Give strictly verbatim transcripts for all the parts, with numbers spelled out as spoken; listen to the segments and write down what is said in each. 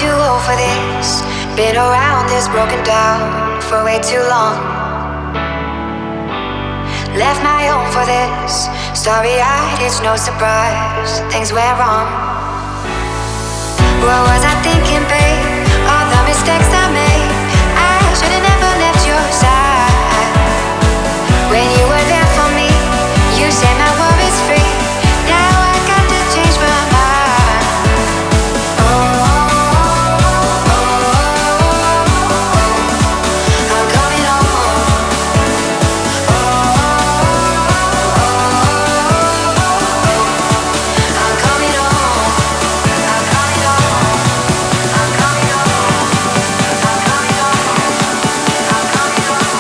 too old for this. Been around this, broken down for way too long. Left my home for this. Starry-eyed, it's no surprise things went wrong. What was I thinking, babe? All the mistakes I made. I should've never left your side. When you were there for me, you set my worries free. Now I got to change my mind. Oh, oh, oh, oh, oh. I'm coming home. Oh, oh, oh, oh. I'm coming home. I'm coming home. I'm coming home. I'm coming home. I'm coming home.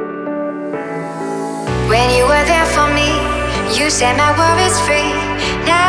When you were there for me, you set my worries free. Now